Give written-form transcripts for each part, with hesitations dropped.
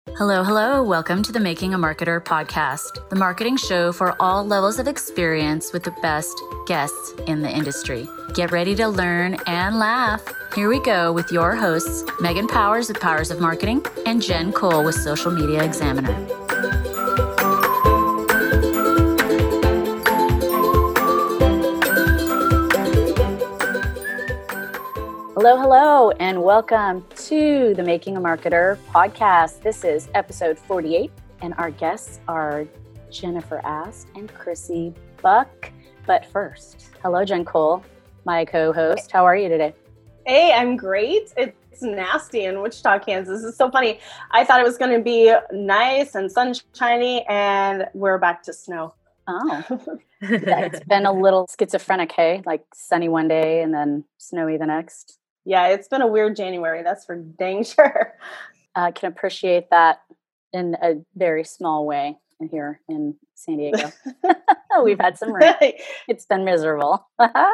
Hello, hello. Welcome to the Making a Marketer podcast, the marketing show for all levels of experience with the best guests in the industry. Get ready to learn and laugh. Here we go with your hosts, Megan Powers with Powers of Marketing and Jen Cole with Social Media Examiner. Hello, hello, and welcome to the Making a Marketer podcast. This is episode 48, and our guests are Jennifer Ast and Chrissy Buck. But first, hello, Jen Cole, my co-host. How are you today? Hey, I'm great. It's nasty in Wichita, Kansas. It's so funny. I thought it was going to be nice and sunshiny, and we're back to snow. Oh, yeah, it's been a little schizophrenic, hey? Like sunny one day and then snowy the next. Yeah, it's been a weird January. That's for dang sure. I can appreciate that in a very small way here in San Diego. We've had some rain. It's been miserable.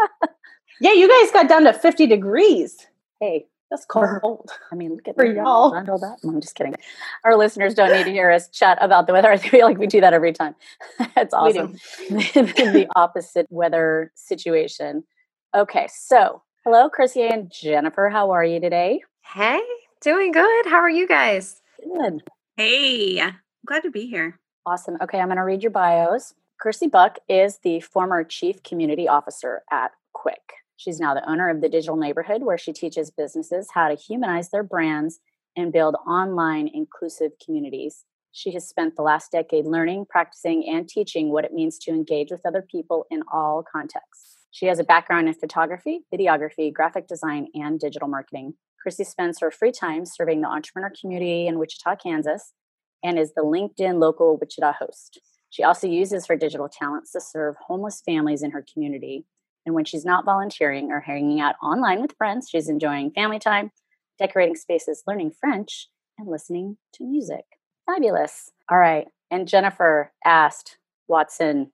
Yeah, you guys got down to 50 degrees. Hey, that's cold. I mean, look at for that. y'all. I'm just kidding. Our listeners don't need to hear us chat about the weather. I feel like we do that every time. It's awesome. The opposite weather situation. Okay, so hello, Chrissy and Jennifer. How are you today? Hey, doing good. How are you guys? Good. Hey, glad to be here. Awesome. Okay, I'm going to read your bios. Chrissy Buck is the former Chief Community Officer at Quick. She's now the owner of the Digital Neighborhood, where she teaches businesses how to humanize their brands and build online inclusive communities. She has spent the last decade learning, practicing, and teaching what it means to engage with other people in all contexts. She has a background in photography, videography, graphic design, and digital marketing. Chrissy spends her free time serving the entrepreneur community in Wichita, Kansas, and is the LinkedIn local Wichita host. She also uses her digital talents to serve homeless families in her community. And when she's not volunteering or hanging out online with friends, she's enjoying family time, decorating spaces, learning French, and listening to music. Fabulous. All right. And Jennifer asked Watson.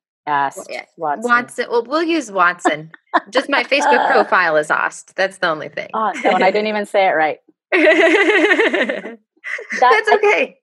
Watson. Well, we'll use Watson. Just my Facebook profile is Ast. That's the only thing. Oh, and I didn't even say it right. That's okay.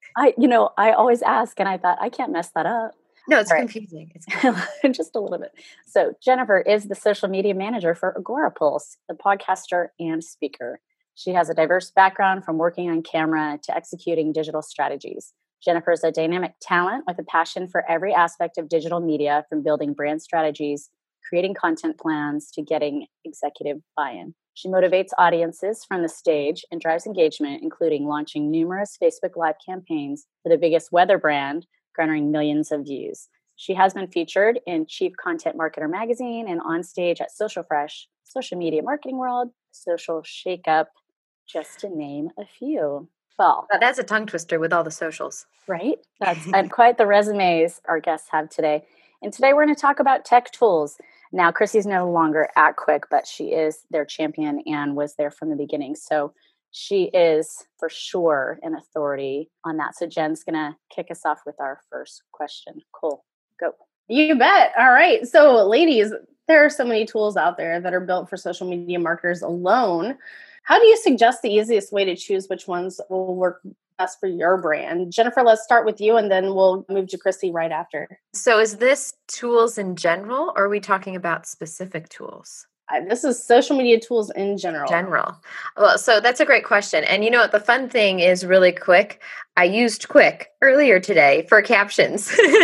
I always ask, and I thought I can't mess that up. No, it's confusing. It's confusing. Just a little bit. So Jennifer is the social media manager for Agorapulse, the podcaster and speaker. She has a diverse background from working on camera to executing digital strategies. Jennifer is a dynamic talent with a passion for every aspect of digital media, from building brand strategies, creating content plans, to getting executive buy-in. She motivates audiences from the stage and drives engagement, including launching numerous Facebook Live campaigns for the biggest weather brand, garnering millions of views. She has been featured in Chief Content Marketer magazine and on stage at Social Fresh, Social Media Marketing World, Social Shakeup, just to name a few. Well, that's a tongue twister with all the socials. Right? And quite the resumes our guests have today. And today we're going to talk about tech tools. Now, Chrissy's no longer at Quick, but she is their champion and was there from the beginning. So she is for sure an authority on that. So Jen's going to kick us off with our first question. Cool. Go. You bet. All right. So ladies, there are so many tools out there that are built for social media marketers alone. How do you suggest the easiest way to choose which ones will work best for your brand? Jennifer, let's start with you, and then we'll move to Chrissy right after. So is this tools in general, or are we talking about specific tools? This is social media tools in general. Well, so that's a great question. And you know what? The fun thing is really Quick. I used Quick earlier today for captions.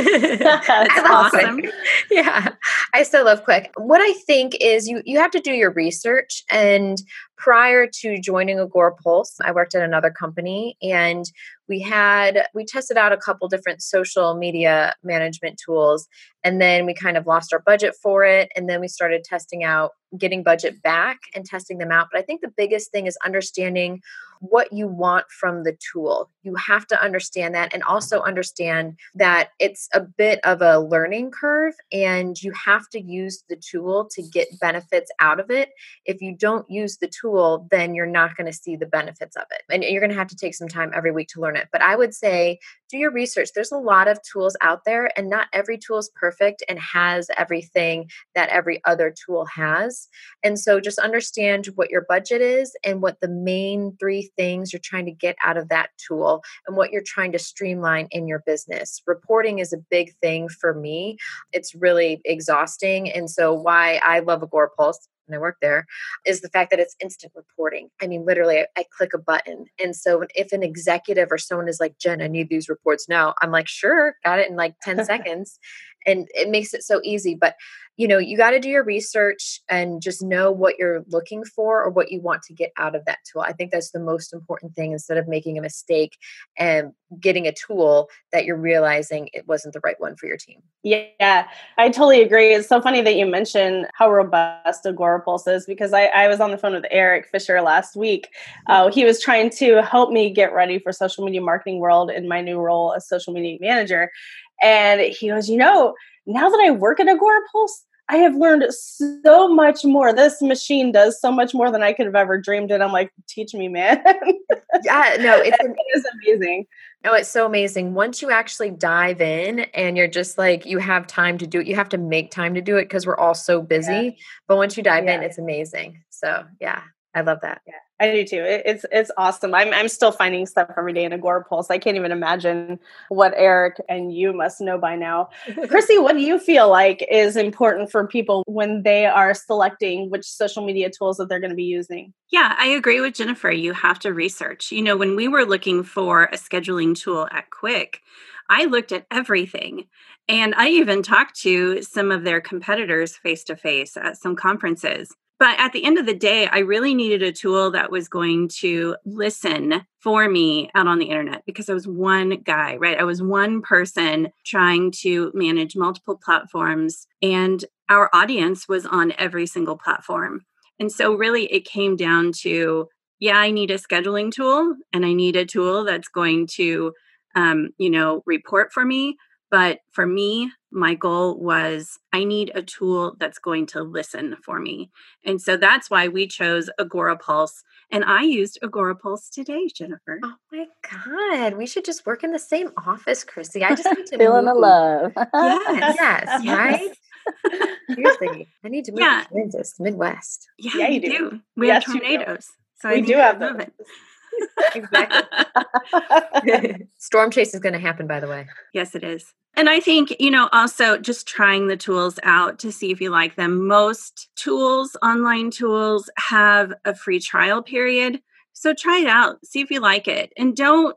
That's awesome. Quick. Yeah, I still love Quick. What I think is you have to do your research. And prior to joining Agorapulse, I worked at another company, and we tested out a couple different social media management tools, and then we kind of lost our budget for it. And then we started testing out, getting budget back and testing them out. But I think the biggest thing is understanding what you want from the tool. You have to understand that, and also understand that it's a bit of a learning curve, and you have to use the tool to get benefits out of it. If you don't use the tool, then you're not going to see the benefits of it. And you're going to have to take some time every week to learn it. But I would say do your research. There's a lot of tools out there, and not every tool is perfect and has everything that every other tool has. And so just understand what your budget is and what the main three things you're trying to get out of that tool and what you're trying to streamline in your business. Reporting is a big thing for me. It's really exhausting. And so why I love Agorapulse, and I work there, is the fact that it's instant reporting. I mean, literally, I click a button. And so if an executive or someone is like, Jen, I need these reports now, I'm like, sure, got it in like 10 seconds. And it makes it so easy. But, you got to do your research and just know what you're looking for or what you want to get out of that tool. I think that's the most important thing, instead of making a mistake and getting a tool that you're realizing it wasn't the right one for your team. Yeah, I totally agree. It's so funny that you mentioned how robust Agorapulse is, because I was on the phone with Eric Fisher last week. He was trying to help me get ready for social media marketing world in my new role as social media manager. And he goes, now that I work at Agorapulse, I have learned so much more. This machine does so much more than I could have ever dreamed. And I'm like, teach me, man. Yeah, no, it is amazing. No, it's so amazing. Once you actually dive in and you're just like, you have time to do it, you have to make time to do it because we're all so busy. Yeah. But once you dive in, it's amazing. So yeah, I love that. Yeah, I do too. It's awesome. I'm still finding stuff every day in Agorapulse. I can't even imagine what Eric and you must know by now. Chrissy, what do you feel like is important for people when they are selecting which social media tools that they're going to be using? Yeah, I agree with Jennifer. You have to research. When we were looking for a scheduling tool at Quick, I looked at everything. And I even talked to some of their competitors face to face at some conferences. But at the end of the day, I really needed a tool that was going to listen for me out on the internet, because I was one guy, right? I was one person trying to manage multiple platforms, and our audience was on every single platform. And so really it came down to, I need a scheduling tool, and I need a tool that's going to, report for me. But for me, my goal was I need a tool that's going to listen for me. And so that's why we chose Agorapulse. And I used Agorapulse today, Jennifer. Oh my God. We should just work in the same office, Chrissy. I just need to feeling the love. Yes, right? Seriously. I need to move to Kansas, Midwest. Yeah, you do. We have tornadoes. So we do have them. Exactly. Storm Chase is going to happen, by the way. Yes, it is. And I think, also just trying the tools out to see if you like them. Most tools, online tools, have a free trial period. So try it out, see if you like it. And don't,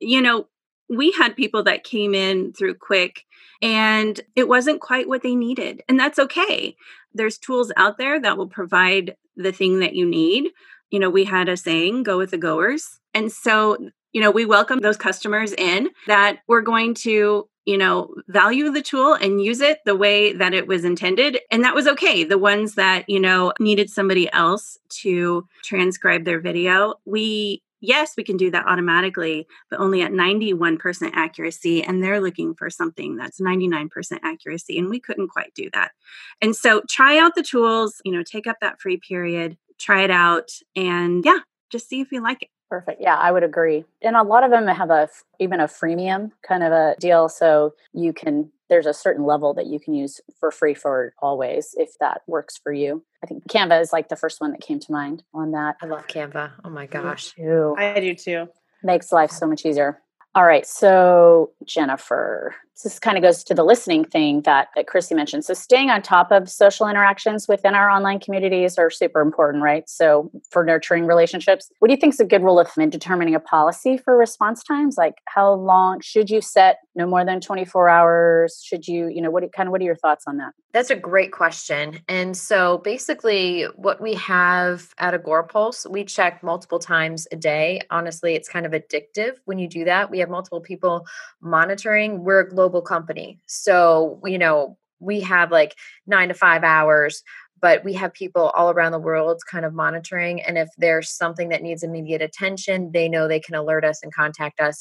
we had people that came in through Quick and it wasn't quite what they needed. And that's okay. There's tools out there that will provide the thing that you need. We had a saying, go with the goers. And so, we welcome those customers in that we're going to, value the tool and use it the way that it was intended. And that was okay. The ones that, needed somebody else to transcribe their video, yes, we can do that automatically, but only at 91% accuracy. And they're looking for something that's 99% accuracy. And we couldn't quite do that. And so try out the tools, take up that free period, try it out, and just see if you like it. Perfect. Yeah, I would agree. And a lot of them have even a freemium kind of a deal. So there's a certain level that you can use for free for always, if that works for you. I think Canva is like the first one that came to mind on that. I love Canva. Oh my gosh. I do too. Makes life so much easier. All right. So Jennifer, this kind of goes to the listening thing that Chrissy mentioned. So staying on top of social interactions within our online communities are super important, right? So for nurturing relationships, what do you think is a good rule of thumb in determining a policy for response times? Like how long should you set? No more than 24 hours? Should you, what are your thoughts on that? That's a great question. And so basically what we have at Agorapulse, we check multiple times a day. Honestly, it's kind of addictive when you do that. We have multiple people monitoring. We're a global company. So, we have like 9 to 5 hours, but we have people all around the world kind of monitoring. And if there's something that needs immediate attention, they know they can alert us and contact us.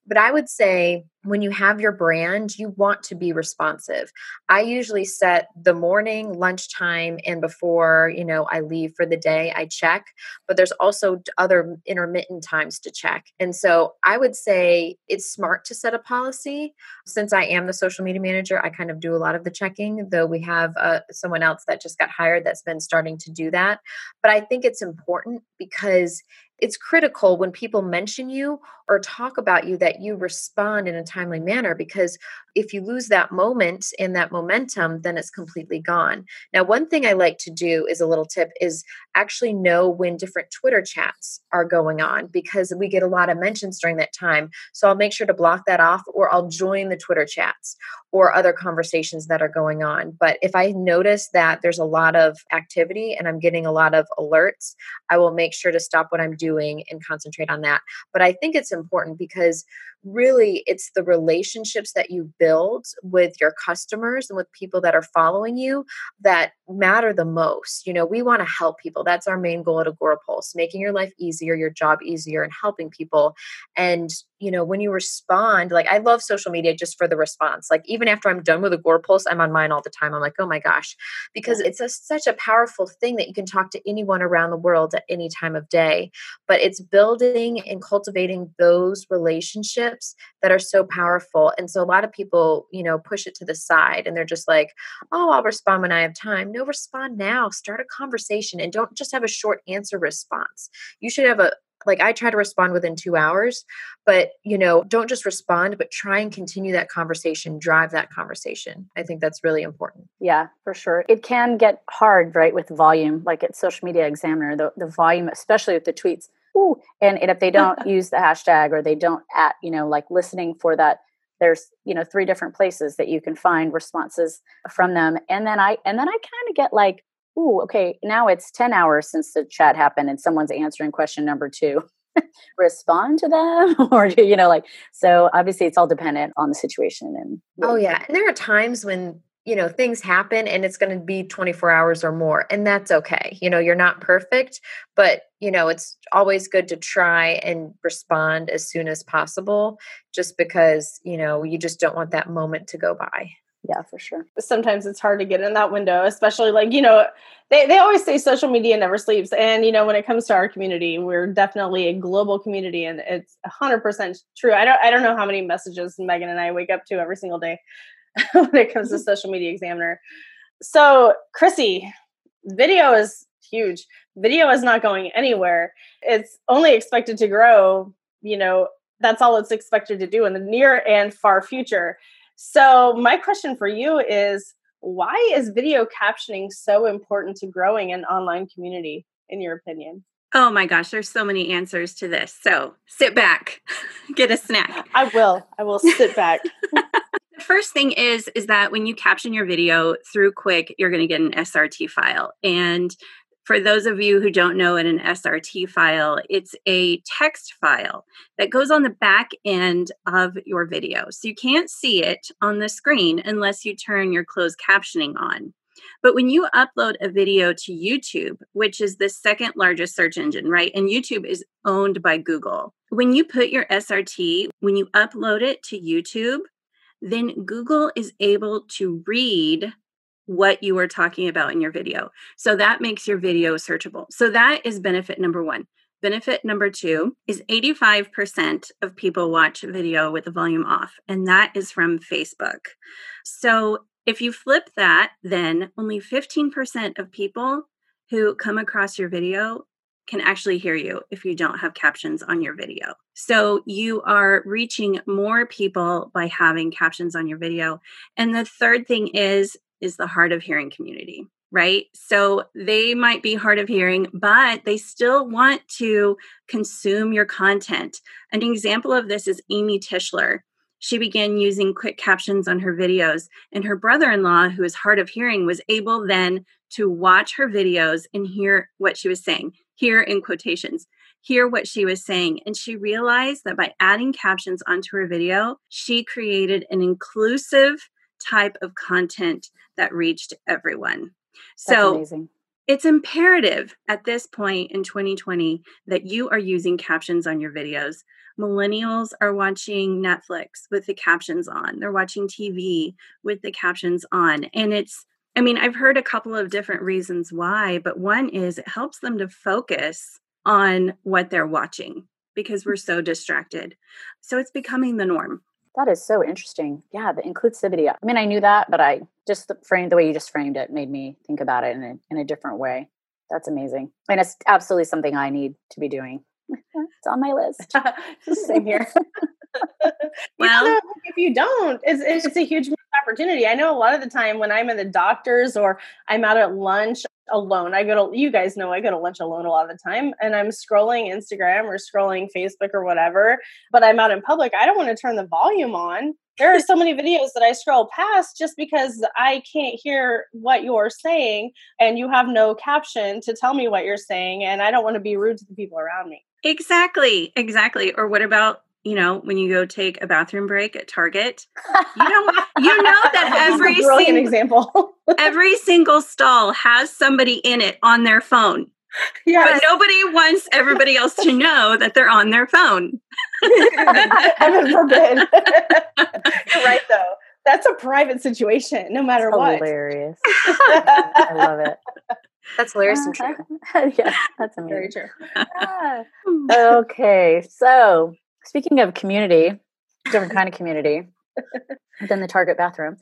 But I would say when you have your brand, you want to be responsive. I usually set the morning, lunchtime, and before, I leave for the day, I check, but there's also other intermittent times to check. And so I would say it's smart to set a policy. Since I am the social media manager, I kind of do a lot of the checking, though we have someone else that just got hired that's been starting to do that. But I think it's important because it's critical when people mention you or talk about you that you respond in a timely manner, because if you lose that moment and that momentum, then it's completely gone. Now, one thing I like to do is a little tip is actually know when different Twitter chats are going on, because we get a lot of mentions during that time. So I'll make sure to block that off, or I'll join the Twitter chats or other conversations that are going on. But if I notice that there's a lot of activity and I'm getting a lot of alerts, I will make sure to stop what I'm doing and concentrate on that. But I think it's important because really it's the relationships that you build with your customers and with people that are following you that matter the most. We want to help people. That's our main goal at Agorapulse, making your life easier, your job easier, and helping people. And when you respond, like I love social media just for the response. Like even after I'm done with Agorapulse, I'm on mine all the time. I'm like, oh my gosh, because it's such a powerful thing that you can talk to anyone around the world at any time of day. But it's building and cultivating those relationships that are so powerful. And so a lot of people, push it to the side and they're just like, oh, I'll respond when I have time. No, respond now. Start a conversation and don't just have a short answer response. You should have I try to respond within 2 hours, but, don't just respond, but try and continue that conversation, drive that conversation. I think that's really important. Yeah, for sure. It can get hard, right, with volume, like at Social Media Examiner, the volume, especially with the tweets. Ooh, and if they don't use the hashtag or they don't listening for that, there's, 3 different places that you can find responses from them. And then I kind of get like, ooh, okay, now it's 10 hours since the chat happened and someone's answering question number 2. Respond to them or so obviously it's all dependent on the situation. And oh yeah. And there are times when, things happen and it's going to be 24 hours or more, and that's okay. You're not perfect, but it's always good to try and respond as soon as possible, just because, you just don't want that moment to go by. Yeah, for sure. Sometimes it's hard to get in that window, especially they always say social media never sleeps. And, when it comes to our community, we're definitely a global community and it's 100% true. I don't know how many messages Megan and I wake up to every single day when it comes to Social Media Examiner. So Chrissy, video is huge. Video is not going anywhere. It's only expected to grow. That's all it's expected to do in the near and far future. So my question for you is, why is video captioning so important to growing an online community, in your opinion? Oh my gosh, there's so many answers to this. So sit back, get a snack. I will sit back. The first thing is that when you caption your video through Quick, you're going to get an SRT file. And for those of you who don't know what an SRT file, it's a text file that goes on the back end of your video. So you can't see it on the screen unless you turn your closed captioning on. But when you upload a video to YouTube, which is the second largest search engine, right? And YouTube is owned by Google. When you put your SRT, when you upload it to YouTube, then Google is able to read what you are talking about in your video. So that makes your video searchable. So that is benefit number 1. Benefit number 2 is 85% of people watch video with the volume off, and that is from Facebook. So if you flip that, then only 15% of people who come across your video can actually hear you if you don't have captions on your video. So you are reaching more people by having captions on your video. And the third thing is the hard of hearing community, right? So they might be hard of hearing, but they still want to consume your content. An example of this is Amy Tischler. She began using quick captions on her videos, and her brother-in-law, who is hard of hearing, was able then to watch her videos and hear what she was saying, hear in quotations, hear what she was saying. And she realized that by adding captions onto her video, she created an inclusive type of content that reached everyone. That's amazing. It's imperative at this point in 2020 that you are using captions on your videos. Millennials are watching Netflix with the captions on. They're watching TV with the captions on. And I've heard a couple of different reasons why, but one is it helps them to focus on what they're watching because we're so distracted. So it's becoming the norm. That is so interesting. Yeah, the inclusivity. I mean, I knew that, but the way you just framed it made me think about it in a different way. That's amazing. And it's absolutely something I need to be doing. It's on my list. Same here. Well, if you don't, it's a huge opportunity. I know a lot of the time when I'm in the doctor's or I'm out at lunch alone, you guys know I go to lunch alone a lot of the time, and I'm scrolling Instagram or scrolling Facebook or whatever, but I'm out in public. I don't want to turn the volume on. There are so many videos that I scroll past just because I can't hear what you're saying and you have no caption to tell me what you're saying, and I don't want to be rude to the people around me. Exactly. Or what about, when you go take a bathroom break at Target, you know that every single stall has somebody in it on their phone. Yes. But nobody wants everybody else to know that they're on their phone. Heaven forbid. You're right, though. That's a private situation, no matter what. Hilarious. I love it. That's hilarious and true. Yeah, that's amazing. Very true. Okay, so speaking of community, different kind of community than the Target bathroom.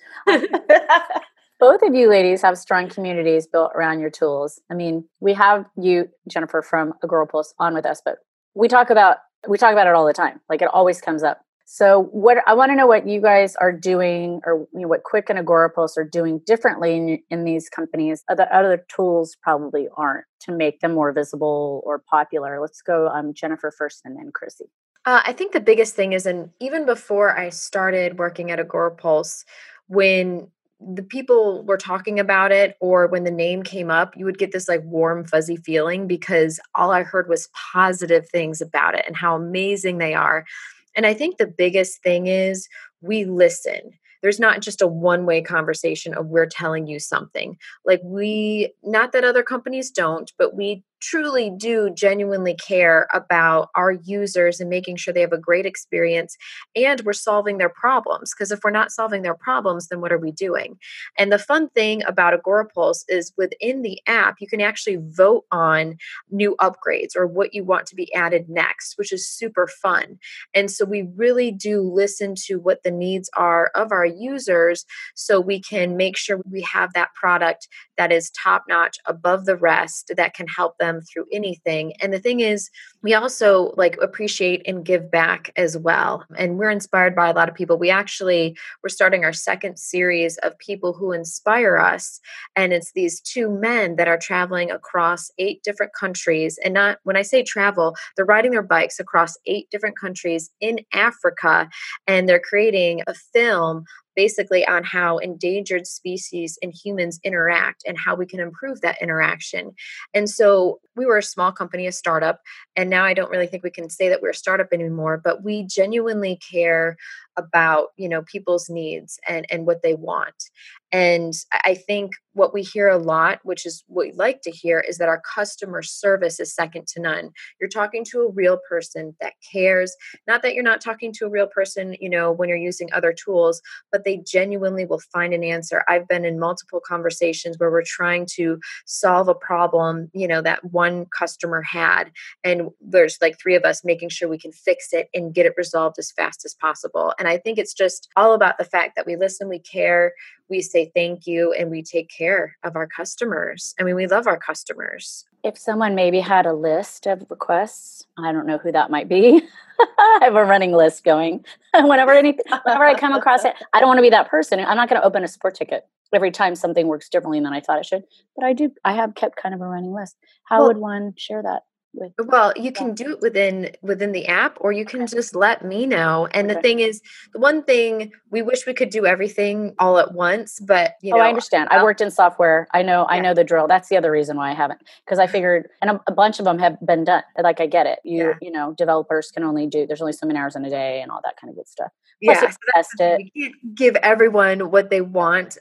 Both of you ladies have strong communities built around your tools. I mean, we have you, Jennifer, from A Girl Pulse on with us, but we talk about it all the time. Like, it always comes up. So I want to know what you guys are doing, or what Quick and Agora Pulse are doing differently in these companies that other tools probably aren't, to make them more visible or popular. Let's go Jennifer first and then Chrissy. I think the biggest thing is, and even before I started working at Agora Pulse, when the people were talking about it or when the name came up, you would get this like warm, fuzzy feeling because all I heard was positive things about it and how amazing they are. And I think the biggest thing is we listen. There's not just a one-way conversation of we're telling you something. Like, not that other companies don't, but we truly do genuinely care about our users and making sure they have a great experience, and we're solving their problems. Because if we're not solving their problems, then what are we doing? And the fun thing about Agora Pulse is within the app, you can actually vote on new upgrades or what you want to be added next, which is super fun. And so we really do listen to what the needs are of our users so we can make sure we have that product that is top notch, above the rest, that can help them through anything. And the thing is, we also appreciate and give back as well. And we're inspired by a lot of people. We're starting our second series of people who inspire us. And it's these two men that are traveling across 8 different countries. And when I say travel, they're riding their bikes across 8 different countries in Africa. And they're creating a film basically on how endangered species and humans interact and how we can improve that interaction. And so we were a small company, a startup, and now I don't really think we can say that we're a startup anymore, but we genuinely care about, people's needs and what they want. And I think what we hear a lot, which is what we like to hear, is that our customer service is second to none. You're talking to a real person that cares. Not that you're not talking to a real person, when you're using other tools, but they genuinely will find an answer. I've been in multiple conversations where we're trying to solve a problem, that one customer had. And there's 3 of us making sure we can fix it and get it resolved as fast as possible. And I think it's just all about the fact that we listen, we care, we say thank you, and we take care of our customers. I mean, we love our customers. If someone maybe had a list of requests, I don't know who that might be. I have a running list going. Whenever I come across it, I don't want to be that person. I'm not going to open a support ticket every time something works differently than I thought it should. But I have kept kind of a running list. How would one share that? Well, you can do it within the app, or you can just let me know. And the thing is, the one thing, we wish we could do everything all at once, but I understand. I worked in software. I know the drill. That's the other reason why I haven't, because I figured, and a bunch of them have been done. I get it. Developers can only there's only so many hours in a day and all that kind of good stuff. Plus, we can't give everyone what they want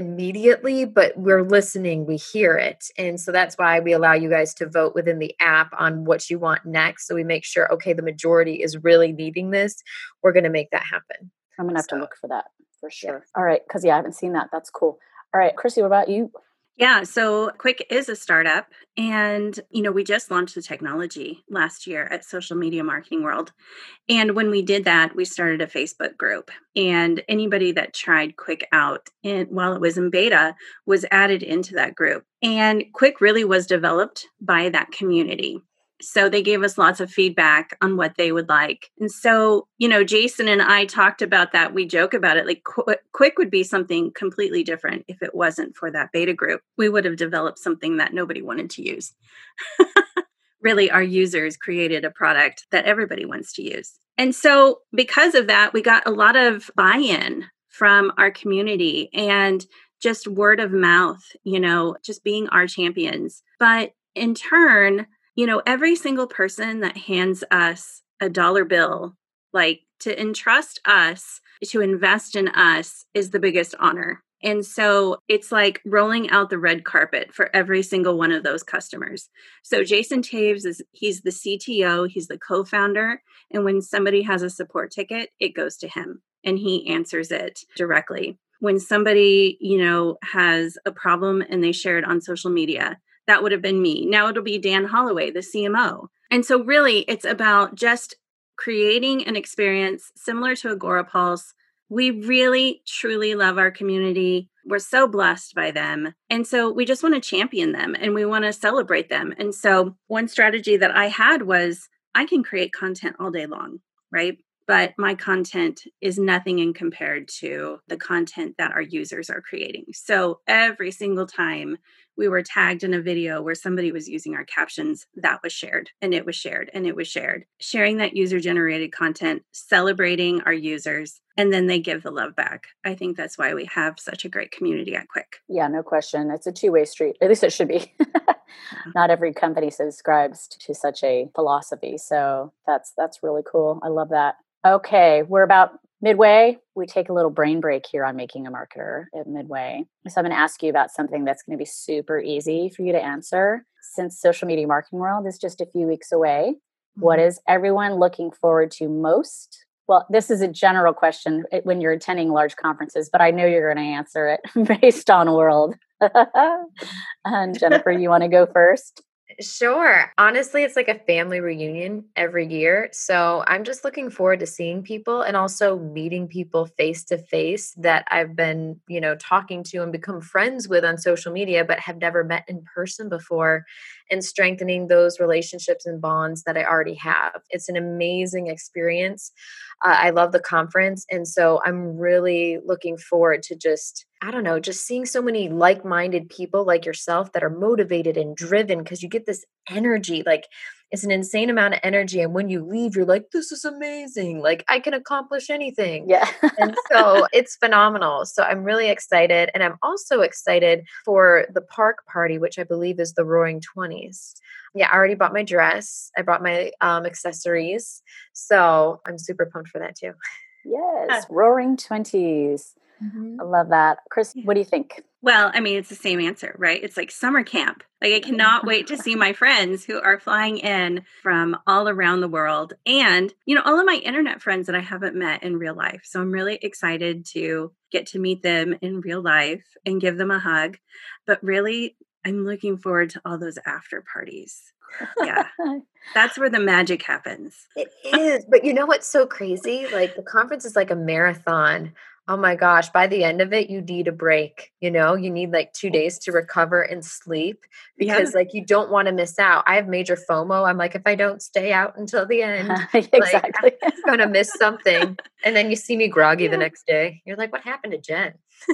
immediately, but we're listening, we hear it. And so that's why we allow you guys to vote within the app on what you want next. So we make sure, okay, the majority is really needing this. We're going to make that happen. I'm going to have to look for that for sure. Yeah. All right. Because I haven't seen that. That's cool. All right, Chrissy, what about you? Yeah, so Quick is a startup, and we just launched the technology last year at Social Media Marketing World. And when we did that, we started a Facebook group, and anybody that tried Quick out while it was in beta was added into that group. And Quick really was developed by that community. So they gave us lots of feedback on what they would like. And so, Jason and I talked about that. We joke about it. Like Quick would be something completely different if it wasn't for that beta group. We would have developed something that nobody wanted to use. Really, our users created a product that everybody wants to use. And so because of that, we got a lot of buy-in from our community and just word of mouth, just being our champions. But in turn, every single person that hands us a dollar bill, like to entrust us to invest in us, is the biggest honor. And so it's like rolling out the red carpet for every single one of those customers. So Jason Taves he's the CTO, he's the co-founder. And when somebody has a support ticket, it goes to him and he answers it directly. When somebody, has a problem and they share it on social media, that would have been me. Now it'll be Dan Holloway, the CMO. And so really it's about just creating an experience similar to Agorapulse. We really, truly love our community. We're so blessed by them. And so we just want to champion them and we want to celebrate them. And so one strategy that I had was I can create content all day long, right? But my content is nothing in compared to the content that our users are creating. So every single time we were tagged in a video where somebody was using our captions, that was shared and it was shared and it was shared. Sharing that user-generated content, celebrating our users, and then they give the love back. I think that's why we have such a great community at Quick. Yeah, no question. It's a two-way street. At least it should be. Not every company subscribes to such a philosophy. So that's really cool. I love that. Okay, we're about midway. We take a little brain break here on Making a Marketer at midway. So I'm going to ask you about something that's going to be super easy for you to answer. Since Social Media Marketing World is just a few weeks away, what is everyone looking forward to most? Well, this is a general question when you're attending large conferences, but I know you're going to answer it based on world. And Jennifer, you want to go first? Sure. Honestly, it's like a family reunion every year. So I'm just looking forward to seeing people and also meeting people face to face that I've been, talking to and become friends with on social media, but have never met in person before, and strengthening those relationships and bonds that I already have. It's an amazing experience. I love the conference. And so I'm really looking forward to just seeing so many like-minded people like yourself that are motivated and driven, because you get this energy, like it's an insane amount of energy. And when you leave, you're like, this is amazing. Like I can accomplish anything. Yeah. And so it's phenomenal. So I'm really excited. And I'm also excited for the park party, which I believe is the Roaring 20s. Yeah, I already bought my dress. I brought my accessories. So I'm super pumped for that too. Yes, Roaring 20s. Mm-hmm. I love that. Chris, what do you think? Well, I mean, it's the same answer, right? It's like summer camp. Like I cannot wait to see my friends who are flying in from all around the world and, all of my internet friends that I haven't met in real life. So I'm really excited to get to meet them in real life and give them a hug. But really, I'm looking forward to all those after parties. Yeah. That's where the magic happens. It is. But you know what's so crazy? Like the conference is like a marathon. Oh my gosh, by the end of it, you need a break. You need like 2 days to recover and sleep because like you don't want to miss out. I have major FOMO. I'm like, if I don't stay out until the end, exactly. I'm going to miss something. And then you see me groggy the next day. You're like, what happened to Jen?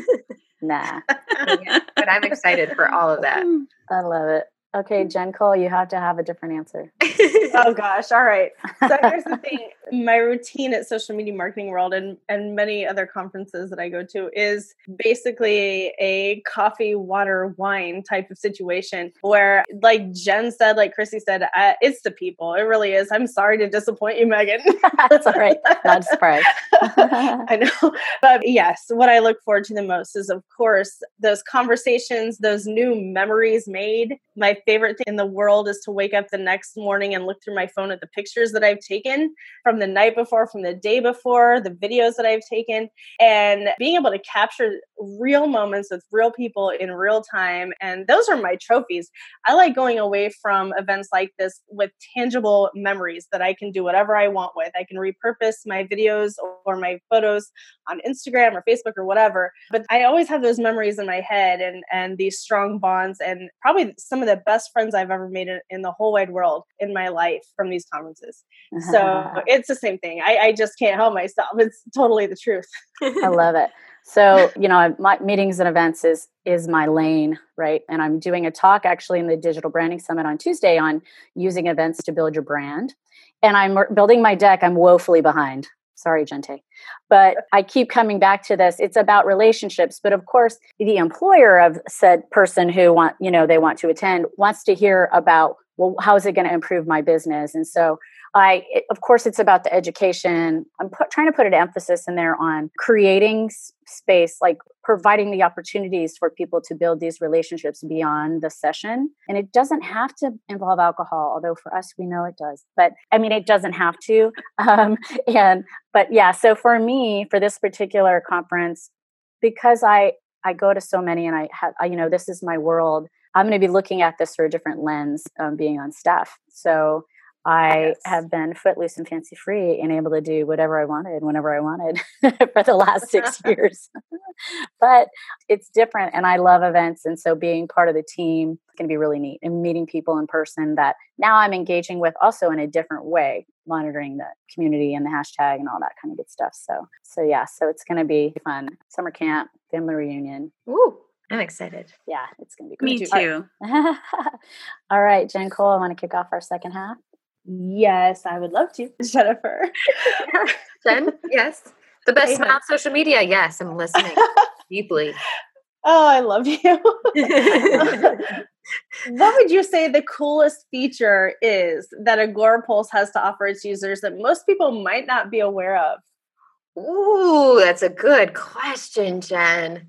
Nah. But I'm excited for all of that. I love it. Okay, Jen Cole, you have to have a different answer. Oh gosh. All right. So here's the thing. My routine at Social Media Marketing World and many other conferences that I go to is basically a coffee, water, wine type of situation where, like Jen said, like Chrissy said, it's the people. It really is. I'm sorry to disappoint you, Megan. That's all right. Not surprised. I know. But yes, what I look forward to the most is, of course, those conversations, those new memories made. My favorite thing in the world is to wake up the next morning and look through my phone at the pictures that I've taken from the night before, from the day before, the videos that I've taken, and being able to capture real moments with real people in real time. And those are my trophies. I like going away from events like this with tangible memories that I can do whatever I want with. I can repurpose my videos or my photos on Instagram or Facebook or whatever. But I always have those memories in my head and these strong bonds, and probably some of the best friends I've ever made in the whole wide world in my life from these conferences. So it's the same thing. I just can't help myself. It's totally the truth. I love it. So, my meetings and events is my lane, right? And I'm doing a talk actually in the Digital Branding Summit on Tuesday on using events to build your brand. And I'm building my deck. I'm woefully behind. Sorry, Gente. But I keep coming back to this. It's about relationships. But of course, the employer of said person who they want to attend wants to hear about, well, how is it going to improve my business? And so of course, it's about the education. I'm trying to put an emphasis in there on creating space, like providing the opportunities for people to build these relationships beyond the session. And it doesn't have to involve alcohol, although for us, we know it does. But it doesn't have to. So for me, for this particular conference, because I go to so many and this is my world, I'm going to be looking at this through a different lens being on staff. So I have been footloose and fancy free and able to do whatever I wanted, whenever I wanted for the last 6 years. But it's different and I love events. And so being part of the team is going to be really neat and meeting people in person that now I'm engaging with also in a different way, monitoring the community and the hashtag and all that kind of good stuff. So it's going to be fun. Summer camp, family reunion. Ooh, I'm excited. Yeah, it's going to be great. Me too. All right, Jen Cole, I want to kick off our second half. Yes, I would love to, Jennifer. Jen, yes. The best smile on social media. Yes, I'm listening deeply. Oh, I love you. What would you say the coolest feature is that Agorapulse has to offer its users that most people might not be aware of? Ooh, that's a good question, Jen.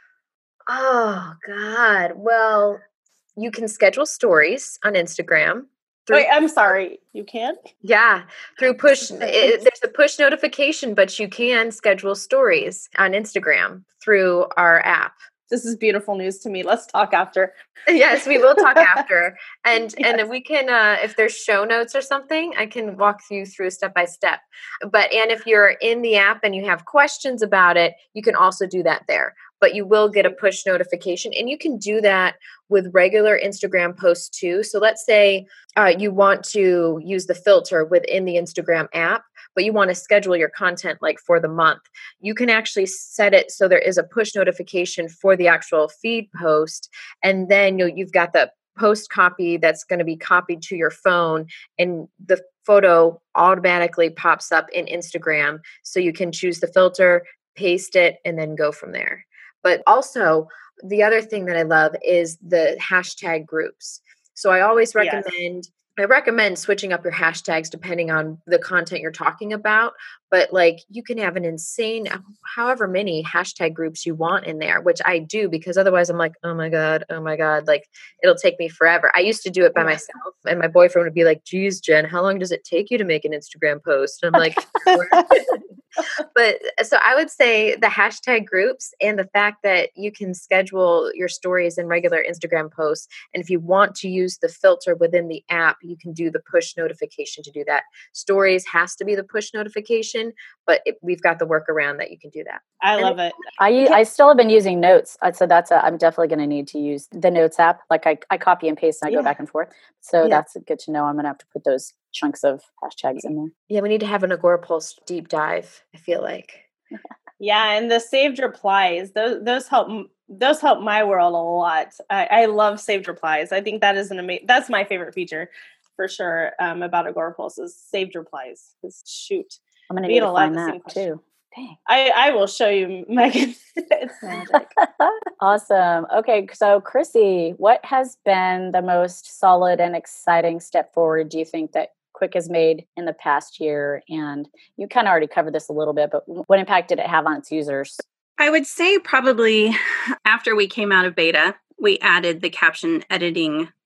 Oh, God. Well, you can schedule stories on Instagram. Wait, I'm sorry. You can't? Yeah. Through push, there's a push notification, but you can schedule stories on Instagram through our app. This is beautiful news to me. Let's talk after. Yes, we will talk after. And we can, if there's show notes or something, I can walk you through step by step. And if you're in the app and you have questions about it, you can also do that there. But you will get a push notification, and you can do that with regular Instagram posts too. So let's say you want to use the filter within the Instagram app, but you want to schedule your content like for the month. You can actually set it so there is a push notification for the actual feed post, and then you've got the post copy that's going to be copied to your phone, and the photo automatically pops up in Instagram. So you can choose the filter, paste it, and then go from there. But also, the other thing that I love is the hashtag groups. So I always recommend, I recommend switching up your hashtags depending on the content you're talking about. But like you can have an insane, however many hashtag groups you want in there, which I do because otherwise I'm like, oh my God, like it'll take me forever. I used to do it by myself and my boyfriend would be like, geez, Jen, how long does it take you to make an Instagram post? And I'm like, But so I would say the hashtag groups and the fact that you can schedule your stories in regular Instagram posts. And if you want to use the filter within the app, you can do the push notification to do that. Stories has to be the push notification, but we've got the workaround that you can do that. I love it. I still have been using Notes. So I'm definitely going to need to use the Notes app. Like I copy and paste and I go back and forth. So that's good to know. I'm going to have to put those chunks of hashtags in there. Yeah, we need to have an Agorapulse deep dive, I feel like. Yeah, and the saved replies, those help my world a lot. I love saved replies. I think that is that's my favorite feature for sure about Agorapulse is saved replies. Shoot. I'm going to need to find that too. Dang. I will show you, Megan. It's magic. Awesome. Okay, so Chrissy, what has been the most solid and exciting step forward do you think that Quick has made in the past year? And you kind of already covered this a little bit, but what impact did it have on its users? I would say probably after we came out of beta, we added the caption editing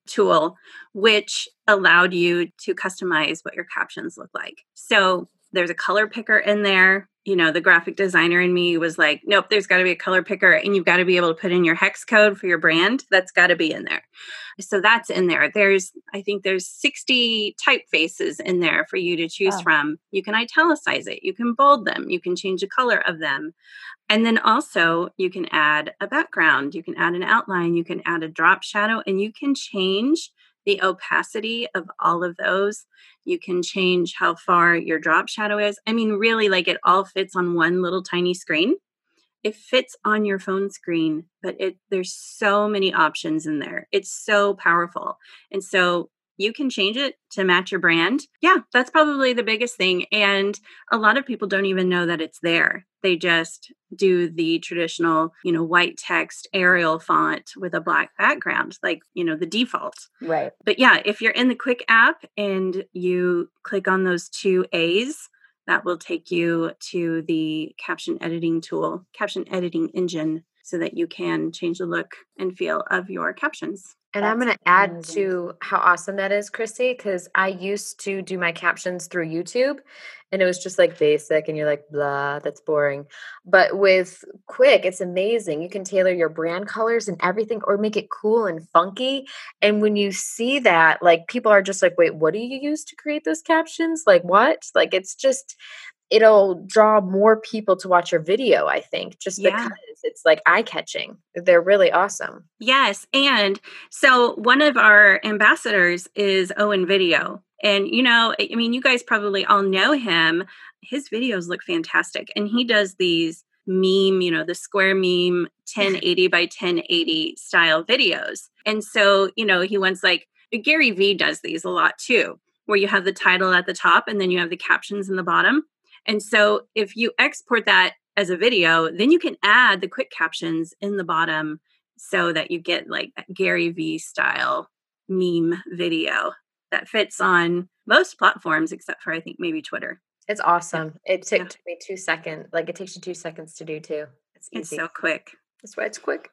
tool, which allowed you to customize what your captions look like. So there's a color picker in there. You know, the graphic designer in me was like, nope, there's got to be a color picker, and you've got to be able to put in your hex code for your brand. That's got to be in there. So that's in there. I think there's 60 typefaces in there for you to choose from. You can italicize it. You can bold them. You can change the color of them. And then also you can add a background. You can add an outline. You can add a drop shadow, and you can change the opacity of all of those. You can change how far your drop shadow is. I mean, really, like, it all fits on one little tiny screen. It fits on your phone screen, but there's so many options in there. It's so powerful. And so you can change it to match your brand. Yeah, that's probably the biggest thing. And a lot of people don't even know that it's there. They just do the traditional, white text Arial font with a black background, like, the default. Right. But yeah, if you're in the Quik app and you click on those two A's, that will take you to the caption editing tool, caption editing engine, so that you can change the look and feel of your captions. And I'm going to add to how awesome that is, Chrissy, because I used to do my captions through YouTube, and it was just like basic, and you're like, blah, that's boring. But with Quik, it's amazing. You can tailor your brand colors and everything, or make it cool and funky. And when you see that, like, people are just like, wait, what do you use to create those captions? Like, what? Like, it's just, it'll draw more people to watch your video, I think, just because it's like eye-catching. They're really awesome. Yes. And so one of our ambassadors is Owen Video. And, you guys probably all know him. His videos look fantastic. And he does these meme, the square meme 1080 by 1080 style videos. And so, he wants, like, Gary Vee does these a lot too, where you have the title at the top and then you have the captions in the bottom. And so if you export that as a video, then you can add the Quik captions in the bottom so that you get like that Gary Vee style meme video that fits on most platforms, except for, I think, maybe Twitter. It's awesome. It took me 2 seconds. Like, it takes you 2 seconds to do too. It's easy. It's so quick. That's why it's quick.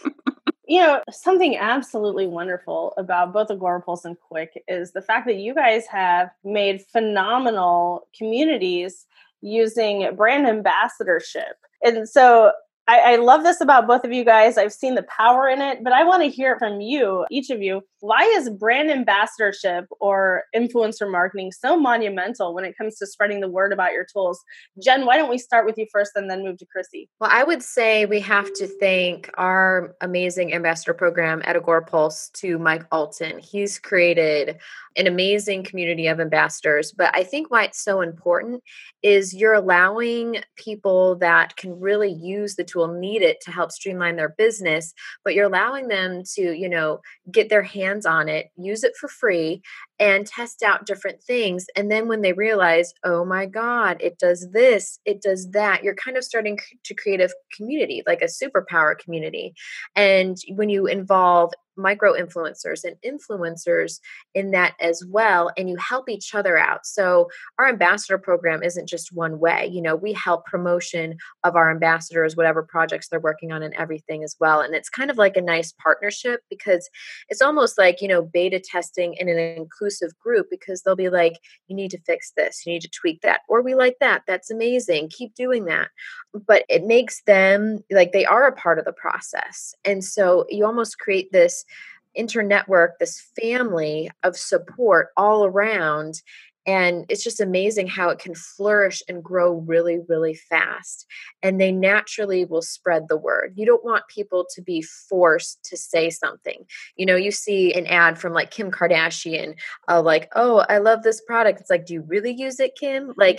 Something absolutely wonderful about both Agorapulse and Quik is the fact that you guys have made phenomenal communities using brand ambassadorship. And so I love this about both of you guys. I've seen the power in it, but I want to hear from you, each of you. Why is brand ambassadorship or influencer marketing so monumental when it comes to spreading the word about your tools? Jen, why don't we start with you first and then move to Chrissy? Well, I would say we have to thank our amazing ambassador program at Agorapulse to Mike Alton. He's created an amazing community of ambassadors. But I think why it's so important is you're allowing people that can really use the tool, need it to help streamline their business, but you're allowing them to, get their hands on it, use it for free, and test out different things. And then when they realize, oh my God, it does this, it does that, you're kind of starting to create a community, like a superpower community. And when you involve micro influencers and influencers in that as well, and you help each other out. So our ambassador program isn't just one way. We help promotion of our ambassadors, whatever projects they're working on and everything as well. And it's kind of like a nice partnership, because it's almost like, beta testing in an inclusive group, because they'll be like, you need to fix this, you need to tweak that, or we like that. That's amazing. Keep doing that. But it makes them like they are a part of the process. And so you almost create this internetwork, this family of support all around. And it's just amazing how it can flourish and grow really, really fast. And they naturally will spread the word. You don't want people to be forced to say something. You see an ad from like Kim Kardashian, like, oh, I love this product. It's like, do you really use it, Kim? Like,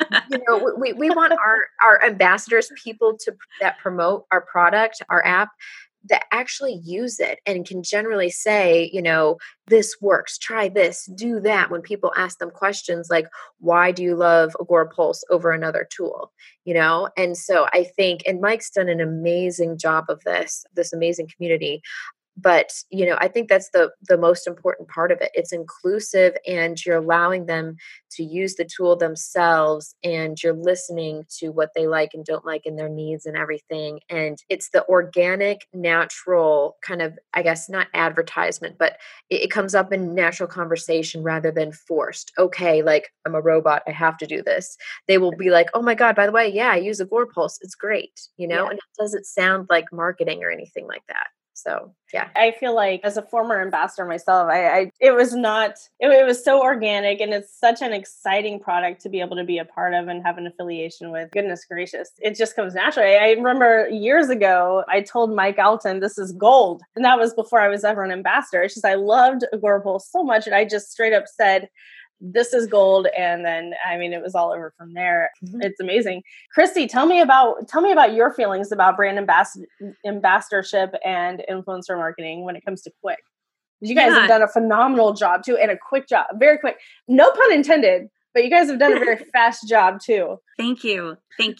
we want our ambassadors, people that promote our product, our app, that actually use it and can generally say, this works, try this, do that. When people ask them questions like, why do you love Agorapulse over another tool? And so I think, and Mike's done an amazing job of this amazing community. But, I think that's the most important part of it. It's inclusive, and you're allowing them to use the tool themselves, and you're listening to what they like and don't like and their needs and everything. And it's the organic, natural kind of, I guess, not advertisement, but it comes up in natural conversation rather than forced. Okay, like, I'm a robot, I have to do this. They will be like, oh my God, by the way, yeah, I use Agorapulse. It's great, and it doesn't sound like marketing or anything like that. So, yeah. I feel like as a former ambassador myself, it was so organic, and it's such an exciting product to be able to be a part of and have an affiliation with. Goodness gracious. It just comes naturally. I remember years ago, I told Mike Alton, this is gold. And that was before I was ever an ambassador. It's just, I loved Agorapulse so much. And I just straight up said, this is gold. And then, it was all over from there. Mm-hmm. It's amazing. Christy, tell me about your feelings about brand ambassadorship and influencer marketing when it comes to Quik. You guys have done a phenomenal job too, and a quick job, very quick. No pun intended, but you guys have done a very fast job too. Thank you.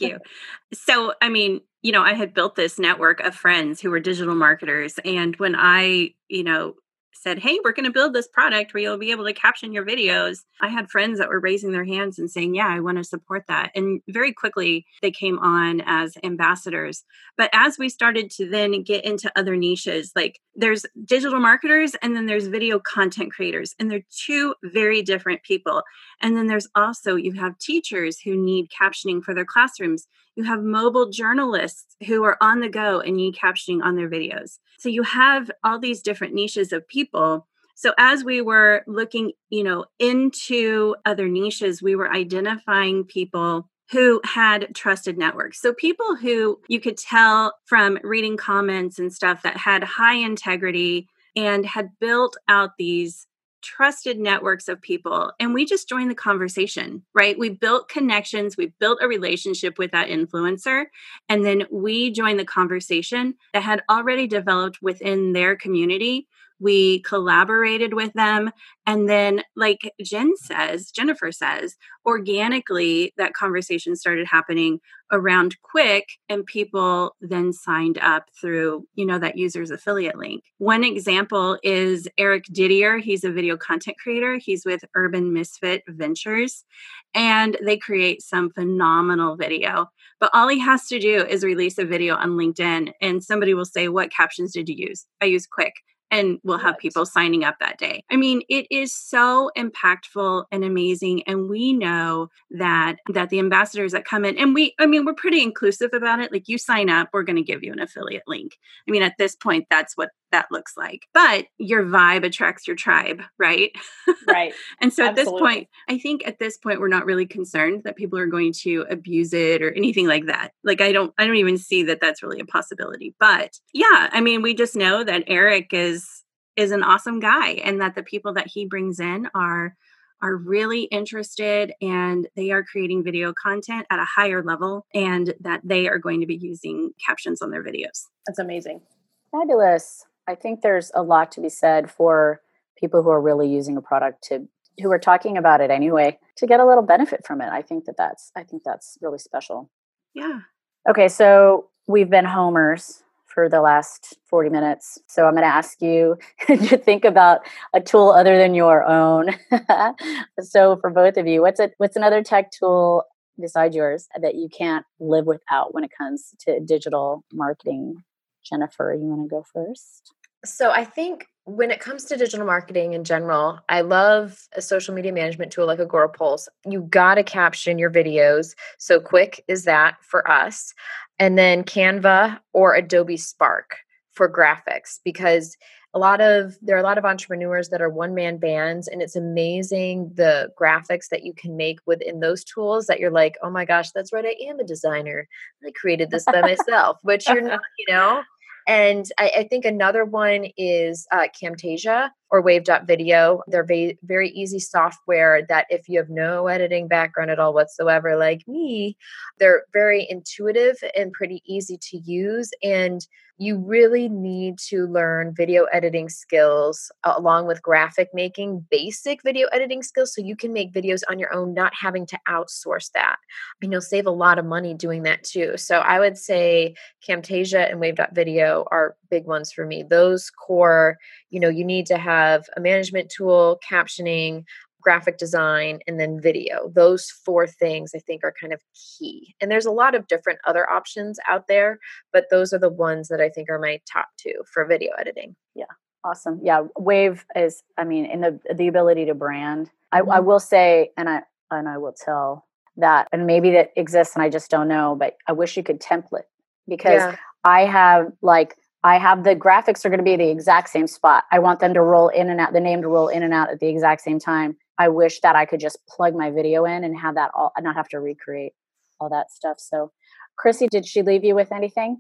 So, I had built this network of friends who were digital marketers. And when I, said, hey, we're going to build this product where you'll be able to caption your videos, I had friends that were raising their hands and saying, yeah, I want to support that. And very quickly they came on as ambassadors. But as we started to then get into other niches, like there's digital marketers and then there's video content creators, and they're two very different people. And then there's also, you have teachers who need captioning for their classrooms. You have mobile journalists who are on the go and need captioning on their videos. So you have all these different niches of people. So as we were looking, into other niches, we were identifying people who had trusted networks. So people who you could tell from reading comments and stuff that had high integrity and had built out these trusted networks of people. And we just joined the conversation, right? We built connections. We built a relationship with that influencer. And then we joined the conversation that had already developed within their community. We collaborated with them. And then, like Jennifer says, organically, that conversation started happening around Quik, and people then signed up through, that user's affiliate link. One example is Eric Didier. He's a video content creator. He's with Urban Misfit Ventures, and they create some phenomenal video. But all he has to do is release a video on LinkedIn, and somebody will say, what captions did you use? I use Quik. And we'll have people signing up that day. It is so impactful and amazing. And we know that the ambassadors that come in, and we're pretty inclusive about it. Like, you sign up, we're going to give you an affiliate link. At this point, that's what that looks like. But your vibe attracts your tribe, right? Right. And so at this point, I think we're not really concerned that people are going to abuse it or anything like that. Like, I don't even see that that's really a possibility. But yeah, we just know that Eric is an awesome guy, and that the people that he brings in are really interested, and they are creating video content at a higher level, and that they are going to be using captions on their videos. That's amazing. Fabulous. I think there's a lot to be said for people who are really using a product who are talking about it anyway, to get a little benefit from it. I think that's really special. Yeah. Okay. So we've been homers for the last 40 minutes. So I'm going to ask you to think about a tool other than your own. So for both of you, what's another tech tool besides yours that you can't live without when it comes to digital marketing? Jennifer, you want to go first? So I think when it comes to digital marketing in general, I love a social media management tool like Agorapulse. You got to caption your videos. So Quik is that for us. And then Canva or Adobe Spark for graphics, because there are a lot of entrepreneurs that are one-man bands, and it's amazing the graphics that you can make within those tools that you're like, oh my gosh, that's right, I am a designer. I created this by myself, but you're not, And I think another one is Camtasia. or Wave.video. They're very easy software that if you have no editing background at all whatsoever, like me, they're very intuitive and pretty easy to use. And you really need to learn video editing skills along with graphic making, basic video editing skills, so you can make videos on your own, not having to outsource that. And you'll save a lot of money doing that too. So I would say Camtasia and Wave.video are big ones for me. Those core, you need to have a management tool, captioning, graphic design, and then video. Those 4 things I think are kind of key. And there's a lot of different other options out there, but those are the ones that I think are my top 2 for video editing. Yeah. Awesome. Yeah. Wave is, in the ability to brand, I will say, and I will tell that, and maybe that exists and I just don't know, but I wish you could template, because I have the graphics are going to be the exact same spot. I want them to roll in and out, the name to roll in and out at the exact same time. I wish that I could just plug my video in and have that all, and not have to recreate all that stuff. So, Chrissy, did she leave you with anything?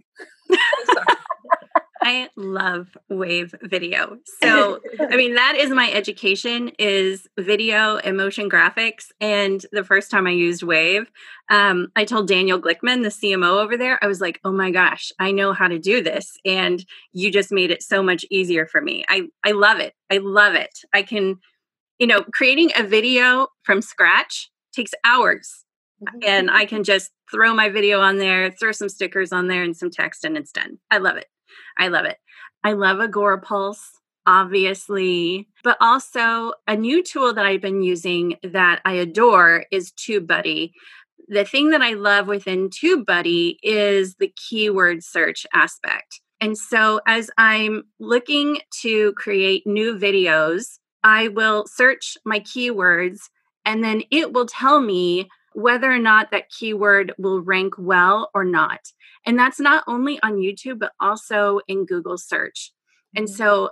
I love Wave video. So, that is my education, is video and motion graphics. And the first time I used Wave, I told Daniel Glickman, the CMO over there, I was like, oh my gosh, I know how to do this. And you just made it so much easier for me. I love it. I love it. I can, creating a video from scratch takes hours. And I can just throw my video on there, throw some stickers on there and some text, and it's done. I love it. I love it. I love Agorapulse, obviously, but also a new tool that I've been using that I adore is TubeBuddy. The thing that I love within TubeBuddy is the keyword search aspect. And so as I'm looking to create new videos, I will search my keywords, and then it will tell me whether or not that keyword will rank well or not. And that's not only on YouTube, but also in Google search. And so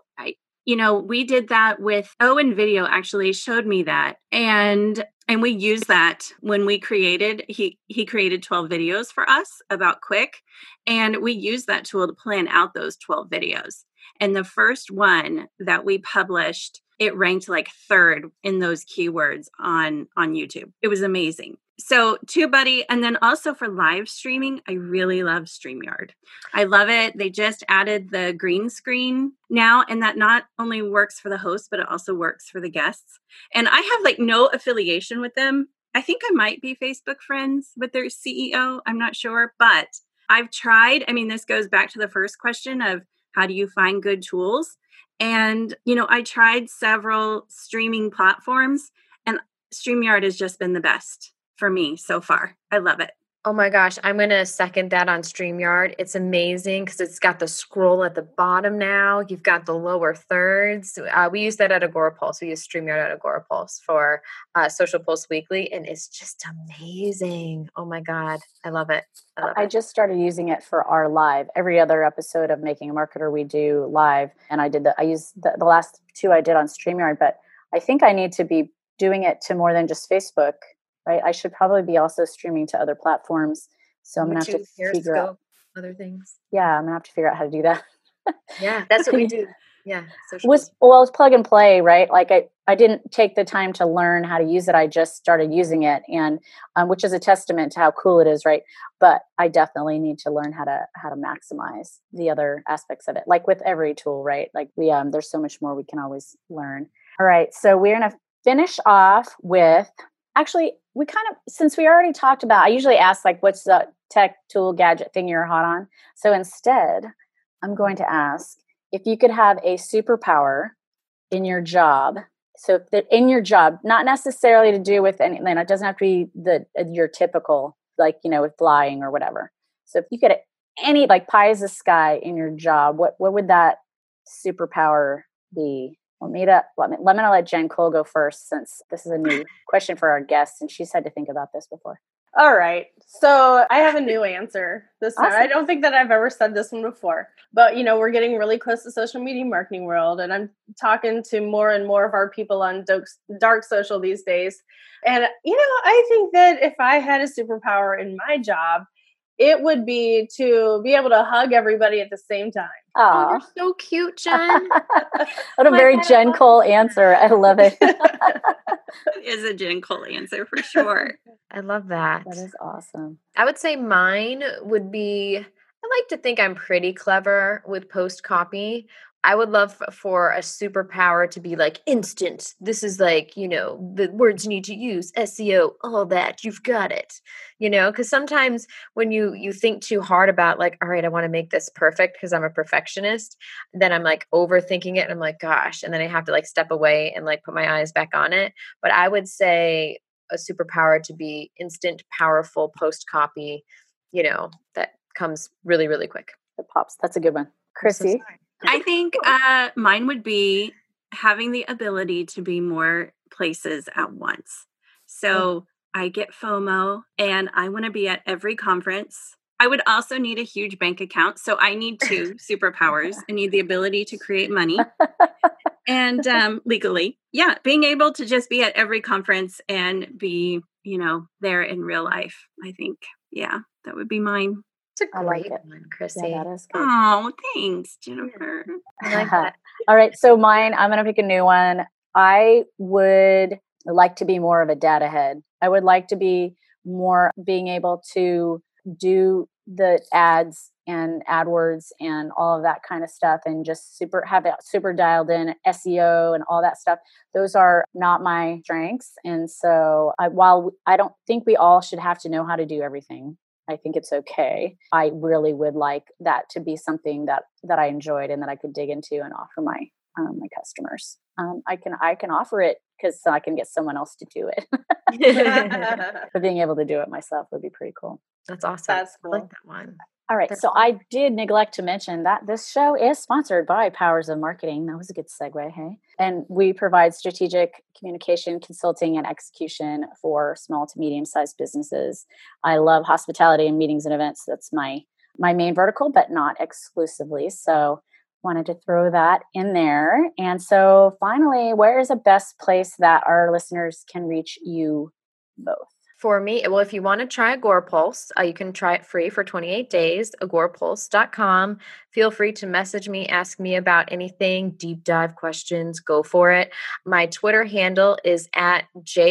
we did that with Owen Video, actually showed me that. And we used that when we created, he created 12 videos for us about Quick. And we used that tool to plan out those 12 videos. And the first one that we published, it ranked like 3rd in those keywords on YouTube. It was amazing. So TubeBuddy, and then also for live streaming, I really love StreamYard. I love it. They just added the green screen now, and that not only works for the host, but it also works for the guests. And I have no affiliation with them. I think I might be Facebook friends with their CEO. I'm not sure, but I've tried. This goes back to the first question of how do you find good tools? And, I tried several streaming platforms, and StreamYard has just been the best for me so far. I love it. Oh my gosh, I'm going to second that on StreamYard. It's amazing because it's got the scroll at the bottom now. You've got the lower thirds. We use that at Agorapulse. We use StreamYard at Agorapulse for Social Pulse Weekly, and it's just amazing. Oh my God, I love it. I just started using it for our live. Every other episode of Making a Marketer, we do live, and I use the last 2 I did on StreamYard, but I think I need to be doing it to more than just Facebook. Right, I should probably be also streaming to other platforms. So I'm going to have to figure out other things. Yeah, I'm going to have to figure out how to do that. Yeah, that's what we do. Yeah. It's plug and play, right? I didn't take the time to learn how to use it. I just started using it, and which is a testament to how cool it is, right? But I definitely need to learn how to maximize the other aspects of it. Like with every tool, right? There's so much more we can always learn. All right, so we're going to finish off with. Actually, since we already talked about, I usually ask what's the tech tool gadget thing you're hot on? So instead, I'm going to ask if you could have a superpower in your job. So in your job, not necessarily to do with anything, it doesn't have to be your typical, with flying or whatever. So if you could any pie is the sky in your job, what would that superpower be? Let me let Jen Cole go first, since this is a new question for our guests, and she's had to think about this before. All right. So I have a new answer this time. Awesome. I don't think that I've ever said this one before, but we're getting really close to social media marketing world, and I'm talking to more and more of our people on dark social these days. And, I think that if I had a superpower in my job, it would be to be able to hug everybody at the same time. Oh, Aw, you're so cute, Jen. what a my very God, I Jen love Cole that. answer. I love it. It is a Jen Cole answer for sure. I love that. That is awesome. I would say mine would be, I like to think I'm pretty clever with post copy. I would love for a superpower to be like instant. This is like, the words you need to use, SEO, all that. You've got it. Because sometimes when you think too hard about like, all right, I want to make this perfect because I'm a perfectionist, then I'm like overthinking it and I'm like, gosh, and then I have to like step away and like put my eyes back on it. But I would say a superpower to be instant, powerful post copy, that comes really, really quick. It pops. That's a good one. I'm so Chrissy. sorry. I think mine would be having the ability to be more places at once. So I get FOMO and I want to be at every conference. I would also need a huge bank account. So I need two superpowers. I need the ability to create money and legally. Yeah, being able to just be at every conference and be, there in real life. I think, that would be mine. It's a I like great it. one, Chrissy. Yeah, that is good. Oh, thanks, Jennifer. I like that. All right. So mine, I'm going to pick a new one. I would like to be more of a data head. I would like to be more being able to do the ads and AdWords and all of that kind of stuff and just have it super dialed in, SEO and all that stuff. Those are not my strengths. And so while I don't think we all should have to know how to do everything, I think it's okay. I really would like that to be something that I enjoyed and that I could dig into and offer my customers. I can offer it because I can get someone else to do it. But being able to do it myself would be pretty cool. That's awesome. That's cool. I like that one. All right. So I did neglect to mention that this show is sponsored by Powers of Marketing. That was a good segue, hey? And we provide strategic communication, consulting, and execution for small to medium-sized businesses. I love hospitality and meetings and events. That's my main vertical, but not exclusively. So wanted to throw that in there. And so finally, where is the best place that our listeners can reach you both? For me, well, if you want to try AgoraPulse, you can try it free for 28 days, agorapulse.com. Feel free to message me, ask me about anything, deep dive questions, go for it. My Twitter handle is at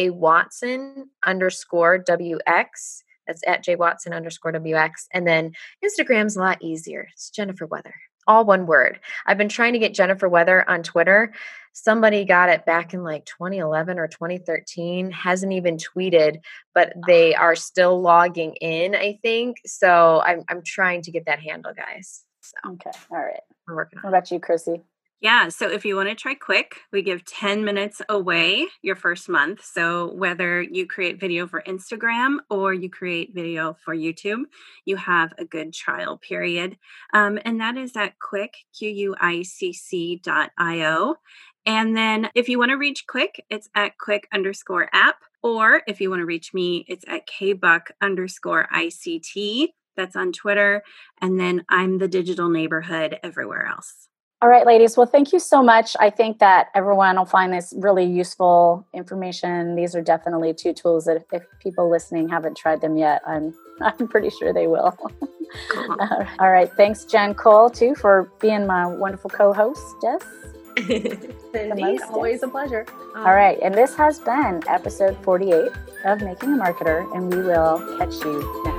jwatson_WX. That's at jwatson_WX. And then Instagram's a lot easier. It's Jennifer Weather. All one word. I've been trying to get Jennifer Weather on Twitter. Somebody got it back in like 2011 or 2013, hasn't even tweeted, but they are still logging in, I think. So I'm trying to get that handle, guys. So Okay. All right. we're working What on it. about you, Chrissy? Yeah. So if you want to try Quick, we give 10 minutes away your first month. So whether you create video for Instagram or you create video for YouTube, you have a good trial period. And that is at Quick, QUICC.io. And then if you want to reach Quick, it's at quick_app. Or if you want to reach me, it's at kbuck_ICT. That's on Twitter. And then I'm the Digital Neighborhood everywhere else. All right, ladies. Well, thank you so much. I think that everyone will find this really useful information. These are definitely two tools that if people listening haven't tried them yet, I'm pretty sure they will. All right. Thanks, Jen Cole, too, for being my wonderful co-host, Jess. Indeed, always a pleasure. All right. And this has been episode 48 of Making a Marketer, and we will catch you next